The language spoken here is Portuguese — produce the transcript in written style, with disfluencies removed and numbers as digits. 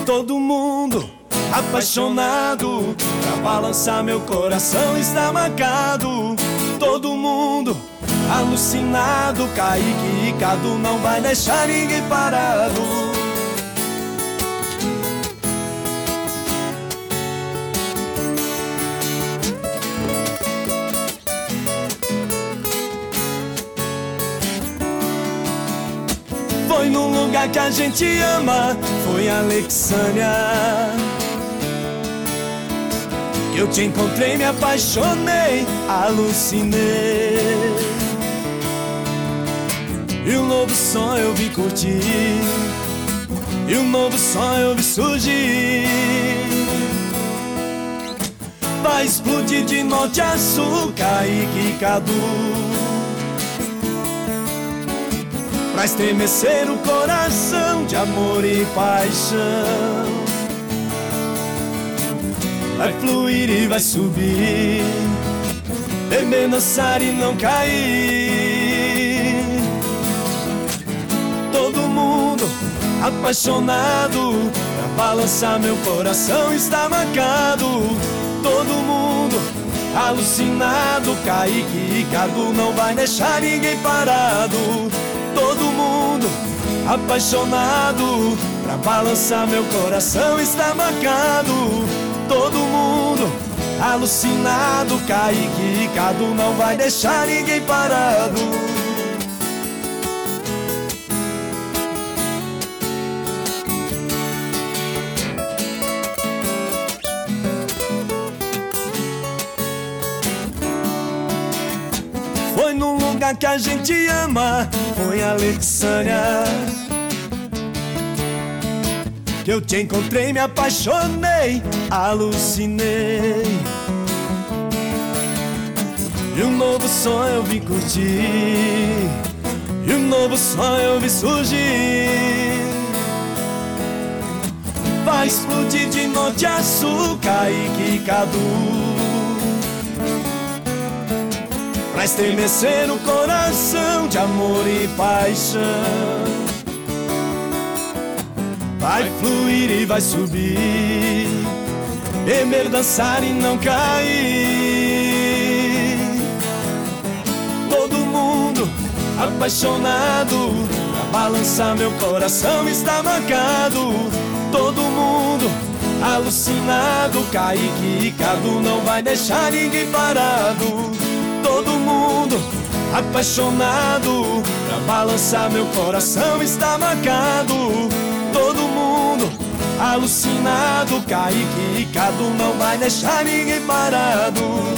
Todo mundo apaixonado, pra balançar meu coração está marcado. Todo mundo alucinado, Kaique e Cadu não vai deixar ninguém parado. Foi num lugar que a gente ama, foi Alexânia, que eu te encontrei, me apaixonei, alucinei. E um novo sonho eu vi curtir, e um novo sonho eu vi surgir. Vai explodir de norte a sul, Kaique e Cadu, pra estremecer o coração de amor e paixão. Vai fluir e vai subir, beber, dançar e não cair. Todo mundo apaixonado, pra balançar meu coração está marcado. Todo mundo alucinado, Kaique e Cadu não vai deixar ninguém parado. Todo mundo apaixonado, pra balançar meu coração está marcado. Todo mundo alucinado, Kaique e Cadu não vai deixar ninguém parado. Foi num lugar que a gente ama, foi Alexânia, que eu te encontrei, me apaixonei, alucinei. E um novo sonho eu vi curtir, e um novo sonho eu vi surgir. Vai explodir de norte a sul, Kaique e Cadu, pra estremecer o coração de amor e paixão. Vai fluir e vai subir, beber, dançar e não cair. Todo mundo apaixonado, pra balançar meu coração está marcado. Todo mundo alucinado, Kaique e Cadu não vai deixar ninguém parado. Todo mundo apaixonado, pra balançar meu coração está marcado. Todo mundo alucinado, Kaique e Cadu não vai deixar ninguém parado.